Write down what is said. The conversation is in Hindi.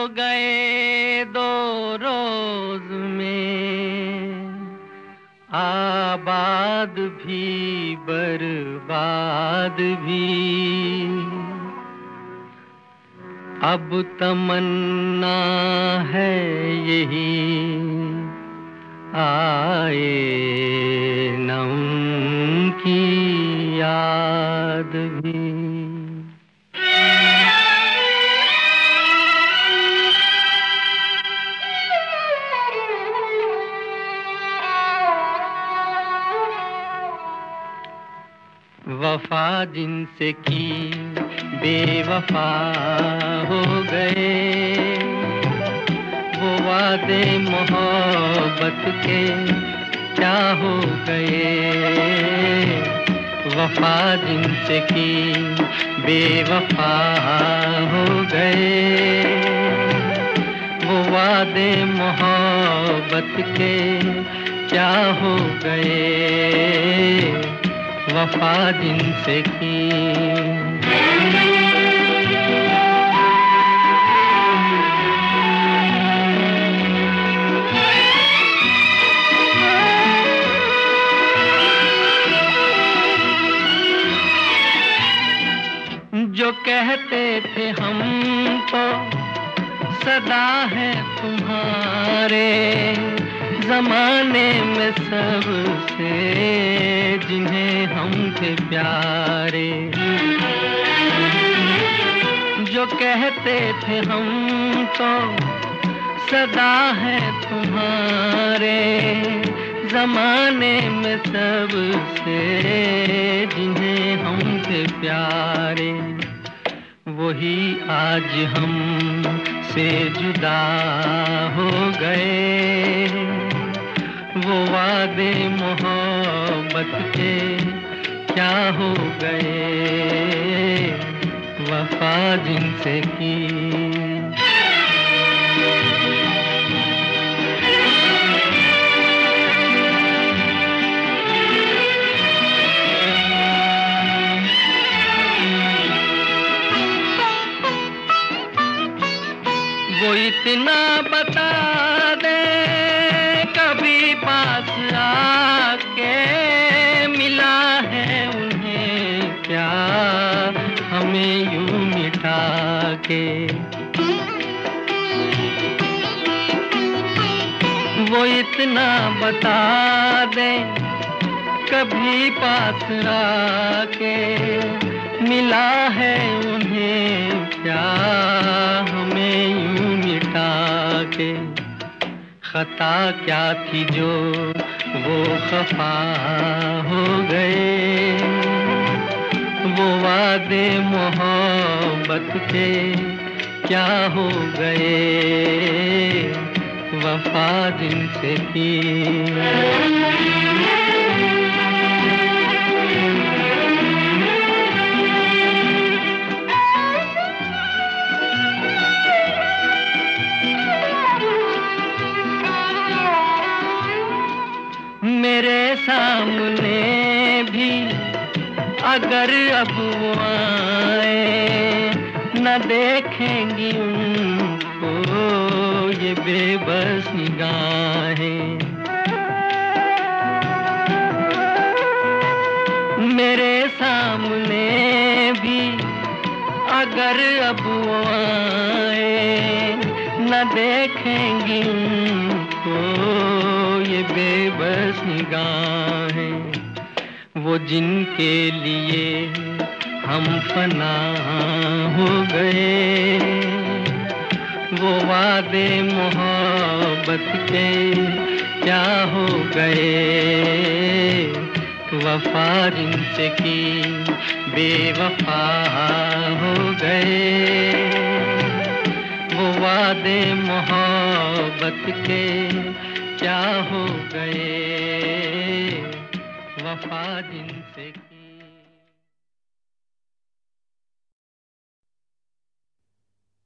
गए 2 रोज में, आबाद भी बर्बाद भी। अब तमन्ना है यही, आए न उनकी याद भी। वफा जिनसे की बेवफा हो गए, वो वादे मोहब्बत के क्या हो गए। वफा जिनसे की बेवफा हो गए, वो वादे मोहब्बत के क्या हो गए। वफा जिनसे की। जो कहते थे हम तो सदा है तुम्हारे, जमाने में सबसे जिन्हें हम थे प्यारे। जो कहते थे हम तो सदा है तुम्हारे, जमाने में सबसे जिन्हें हम थे प्यारे। वही आज हम से जुदा हो गए, वो वादे मोहब्बत के क्या हो गए। वफा जिनसे की। वो इतना बता दे कभी पास आके, मिला है उन्हें क्या हमें यूं मिटा के। वो इतना बता दे कभी पास आके, मिला है उन्हें क्या हमें यूं मिटा के। खता क्या थी जो वो खफा हो गए, वो वादे मोहब्बत के क्या हो गए। वफा जिनसे की। मेरे सामने भी अगर अब वो आए, न देखेंगी उनको ये बेबस निगाहें। मेरे सामने भी अगर अब वो आए, न देखेंगी उनको ये बेबस निगाहें। वो जिनके लिए हम फना हो गए, वो वादे मोहब्बत के क्या हो गए। वफा जिनसे की बेवफा हो गए, वो वादे मोहब्बत के क्या हो गए। वफा जिनसे